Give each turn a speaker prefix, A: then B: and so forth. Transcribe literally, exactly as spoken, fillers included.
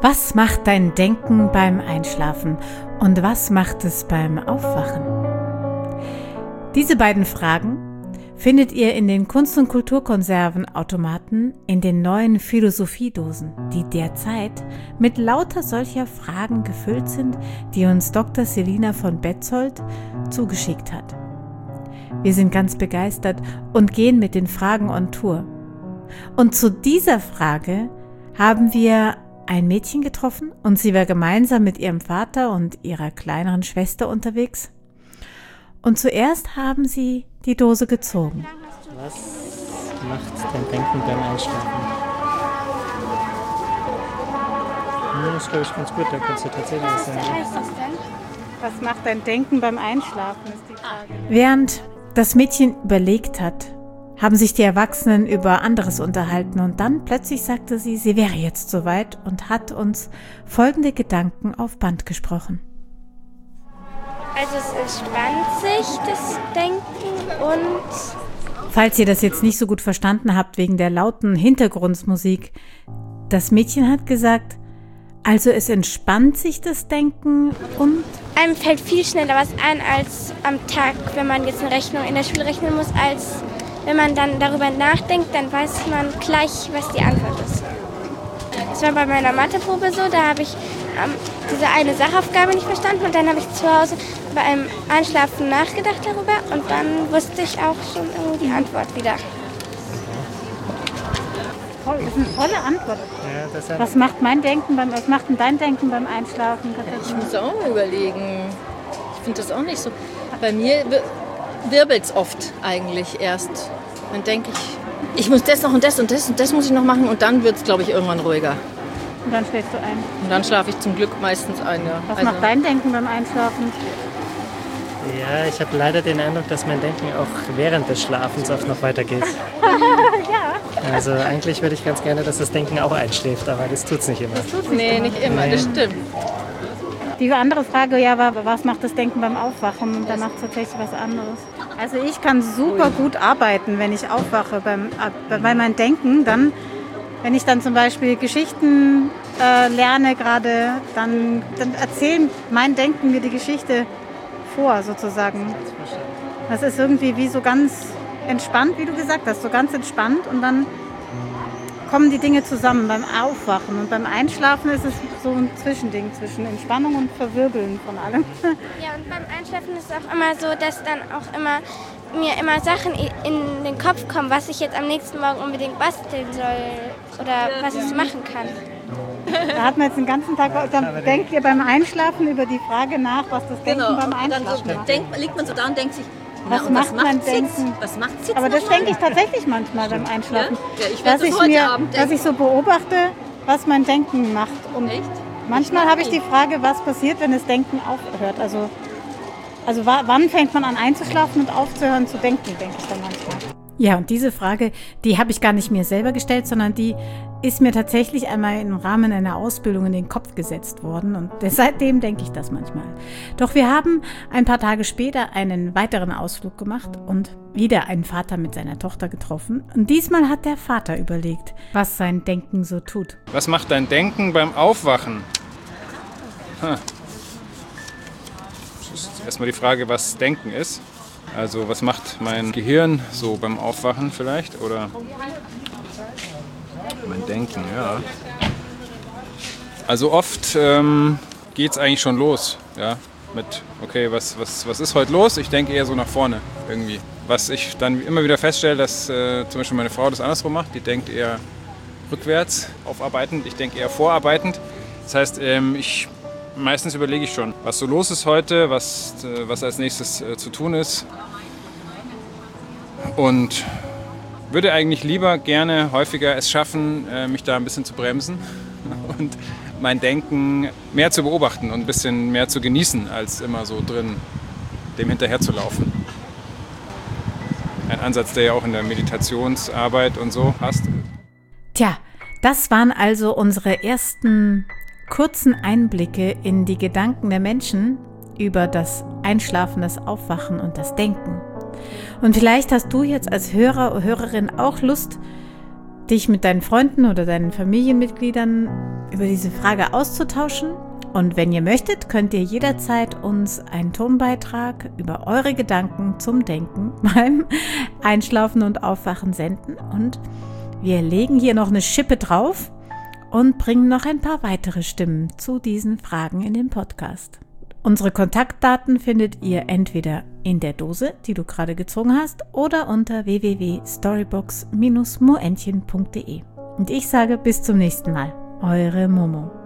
A: Was macht dein Denken beim Einschlafen und was macht es beim Aufwachen? Diese beiden Fragen findet ihr in den Kunst- und Kulturkonservenautomaten in den neuen Philosophiedosen, die derzeit mit lauter solcher Fragen gefüllt sind, die uns Doktor Selina von Betzold zugeschickt hat. Wir sind ganz begeistert und gehen mit den Fragen on Tour. Und zu dieser Frage haben wir ein Mädchen getroffen und sie war gemeinsam mit ihrem Vater und ihrer kleineren Schwester unterwegs. Und zuerst haben sie die Dose gezogen.
B: Was macht dein Denken beim Einschlafen? Hm, das ist, glaube ich, ganz gut, da kannst du tatsächlich was sagen.
C: Was heißt das denn?
D: Was macht dein Denken beim Einschlafen, ist die Frage.
A: Während das Mädchen überlegt hat, haben sich die Erwachsenen über anderes unterhalten und dann plötzlich sagte sie, sie wäre jetzt soweit und hat uns folgende Gedanken auf Band gesprochen.
C: Also es entspannt sich das Denken und...
A: Falls ihr das jetzt nicht so gut verstanden habt wegen der lauten Hintergrundmusik, das Mädchen hat gesagt, also es entspannt sich das Denken und...
C: Einem fällt viel schneller was ein als am Tag, wenn man jetzt eine Rechnung in der Schule rechnen muss, als... Wenn man dann darüber nachdenkt, dann weiß man gleich, was die Antwort ist. Das war bei meiner Matheprobe so, da habe ich ähm, diese eine Sachaufgabe nicht verstanden und dann habe ich zu Hause bei einem Einschlafen nachgedacht darüber und dann wusste ich auch schon irgendwie die Antwort wieder.
D: Toll, das ist eine tolle Antwort.
B: Ja, das hat
D: Was macht mein Denken beim, was macht denn dein Denken beim Einschlafen?
E: Ich muss auch mal überlegen. Ich finde das auch nicht so. Bei mir wirbelt es oft eigentlich erst. Dann denke ich, ich muss das noch und das und das und das muss ich noch machen und dann wird es, glaube ich, irgendwann ruhiger.
D: Und dann schläfst du ein.
E: Und dann schlafe ich zum Glück meistens ein, ja.
D: Was
E: Also,
D: macht dein Denken beim Einschlafen?
B: Ja, ich habe leider den Eindruck, dass mein Denken auch während des Schlafens oft noch weitergeht.
D: Ja.
B: Also eigentlich würde ich ganz gerne, dass das Denken auch einschläft, aber das tut es nicht immer.
D: Das tut sich
E: Nee,
D: immer.
E: nicht immer, das stimmt.
D: Die andere Frage ja war, was macht das Denken beim Aufwachen? Und da macht es tatsächlich was anderes. Also ich kann super gut arbeiten, wenn ich aufwache. Beim, äh, bei meinem Denken dann, wenn ich dann zum Beispiel Geschichten äh, lerne gerade, dann, dann erzählt mein Denken mir die Geschichte vor sozusagen. Das ist irgendwie wie so ganz entspannt, wie du gesagt hast, so ganz entspannt und dann kommen die Dinge zusammen beim Aufwachen. Und beim Einschlafen ist es so ein Zwischending zwischen Entspannung und Verwirbeln von allem.
C: Ja, und beim Einschlafen ist es auch immer so, dass dann auch immer mir immer Sachen in den Kopf kommen, was ich jetzt am nächsten Morgen unbedingt basteln soll oder was ich machen kann.
D: Da hat man jetzt den ganzen Tag, dann denkt ihr beim Einschlafen über die Frage nach, was das Denken
F: Genau,
D: beim
F: und dann so
D: Einschlafen macht.
F: denkt, liegt man so da und denkt sich,
D: Was
F: na, und
D: macht mein
F: macht's jetzt?
D: Denken?
F: Was macht's jetzt
D: Aber das
F: nochmal?
D: denke ich tatsächlich manchmal beim Einschlafen.
F: Ja? Ja, ich werd
D: dass,
F: das
D: ich
F: heute
D: mir,
F: Abend
D: dass
F: denken.
D: ich so beobachte, was mein Denken macht. Und
F: Echt?
D: manchmal
F: Ich
D: habe ich die
F: nicht.
D: Frage, was passiert, wenn das Denken aufhört. Also, also wa- wann fängt man an einzuschlafen und aufzuhören zu denken, denke ich dann manchmal.
A: Ja, und diese Frage, die habe ich gar nicht mir selber gestellt, sondern die ist mir tatsächlich einmal im Rahmen einer Ausbildung in den Kopf gesetzt worden und seitdem denke ich das manchmal. Doch wir haben ein paar Tage später einen weiteren Ausflug gemacht und wieder einen Vater mit seiner Tochter getroffen. Und diesmal hat der Vater überlegt, was sein Denken so tut.
G: Was macht dein Denken beim Aufwachen? Ha. Das ist erstmal die Frage, was Denken ist. Also was macht mein Gehirn so beim Aufwachen vielleicht? Oder mein Denken, ja. Also oft ähm, geht es eigentlich schon los, ja, mit, okay, was, was, was ist heute los? Ich denke eher so nach vorne irgendwie. Was ich dann immer wieder feststelle, dass äh, zum Beispiel meine Frau das andersrum macht, die denkt eher rückwärts, aufarbeitend, ich denke eher vorarbeitend. Das heißt, ähm, ich, meistens überlege ich schon, was so los ist heute, was, äh, was als nächstes äh, zu tun ist. Und würde eigentlich lieber gerne häufiger es schaffen, äh, mich da ein bisschen zu bremsen und mein Denken mehr zu beobachten und ein bisschen mehr zu genießen, als immer so drin dem hinterher zu laufen. Ein Ansatz, der ja auch in der Meditationsarbeit und so passt.
A: Tja, das waren also unsere ersten kurzen Einblicke in die Gedanken der Menschen über das Einschlafen, das Aufwachen und das Denken. Und vielleicht hast du jetzt als Hörer oder Hörerin auch Lust, dich mit deinen Freunden oder deinen Familienmitgliedern über diese Frage auszutauschen. Und wenn ihr möchtet, könnt ihr jederzeit uns einen Tonbeitrag über eure Gedanken zum Denken beim Einschlafen und Aufwachen senden. Und wir legen hier noch eine Schippe drauf und bringen noch ein paar weitere Stimmen zu diesen Fragen in den Podcast. Unsere Kontaktdaten findet ihr entweder in der Dose, die du gerade gezogen hast, oder unter w w w punkt storybox Bindestrich moentchen punkt de. Und ich sage bis zum nächsten Mal. Eure Momo.